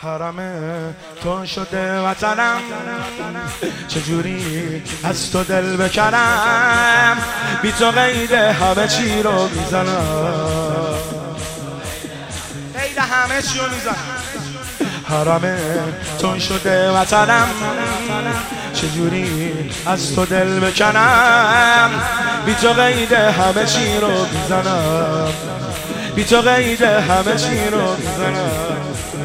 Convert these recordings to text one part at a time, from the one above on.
حرم تو شده وطنم، چجوری از تو دل بکنم، بی تو قید همه چی رو میزنم، قید همه چی رو میزنم. حرم تو شده وطنم، چجوری از تو دل بکنم، بی تو قید همه چی رو میزنم، بی تو قید همه چی رو میزنم.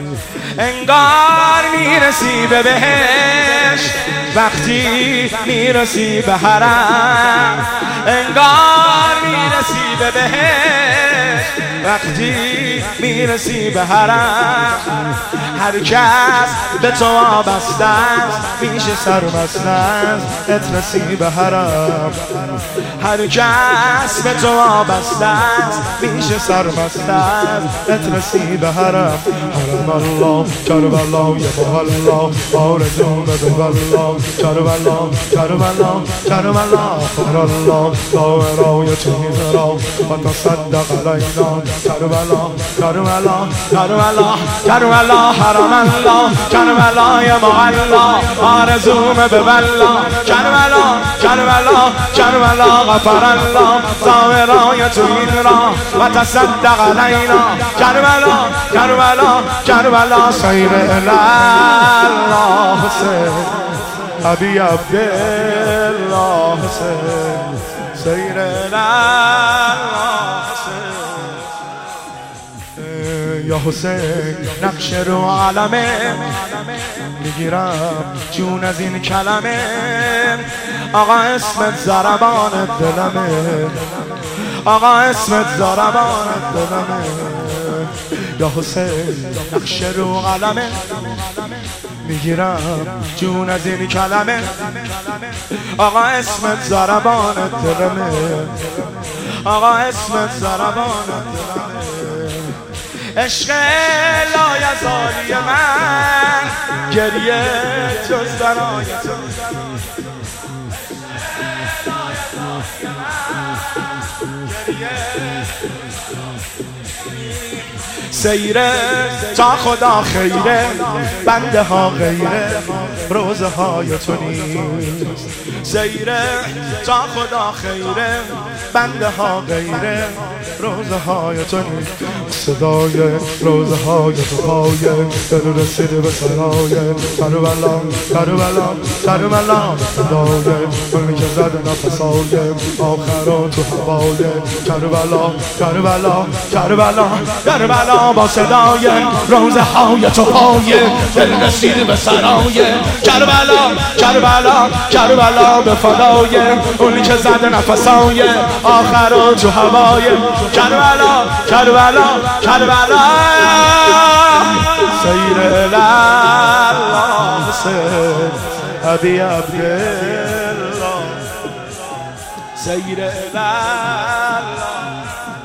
انگار میرسی به بهشت وقتی میرسی به حرم، انگار میرسی به بهشت وقتی میرسی به حرم. هر کس به تو وابسته است میشه سرمست است اترسی به حرم. هر کس به تو وابسته است میشه سرمست است اترسی به حرم. حرم الله کربلا یا محلا آرزو به والله کربلا کربلا کربلا فر الله داورای چیزرا و تصدق علینا کربلا کربلا کربلا کربلا حرم الله کربلا یا محلا آرزو به والله کربلا کربلا کربلا غفر الله داورای چیزرا و تصدق علینا کربلا کربلا کربلا سیر الله حسین ابی عبدالله حسین سیر الله حسین یا حسین نقش رو عالمه میگیرم جون از این کلمه آقا اسمت ضربان دلمه آقا اسمت ضربان دلمه یا حسین نقش رو قلمه میگیرم جون از این کلمه آقا اسمت ضربان دلمه آقا اسمت ضربان دلمه عشق لایزالی من گریه جز برای تو سیره تا خدا خیره بنده ها غیره روزه های تو نیست. سیره تا خدا خیره بنده ها غیره روزه های تو نیست. صدای روزه های تو پایه دل رسیده به سرای کربلا کربلا کربلا صدای منی که زده نفسای آخرات تو هوای کربلا کربلا کربلا کربلا با صدای روزه های تو پایه دل رسیده به سرای کربلا کربلا کربلا به فدای اونی که زده نفسای آخرات تو هوای کربلا کربلا کربلا سیر الله حسین ابی عبدالله سیر الله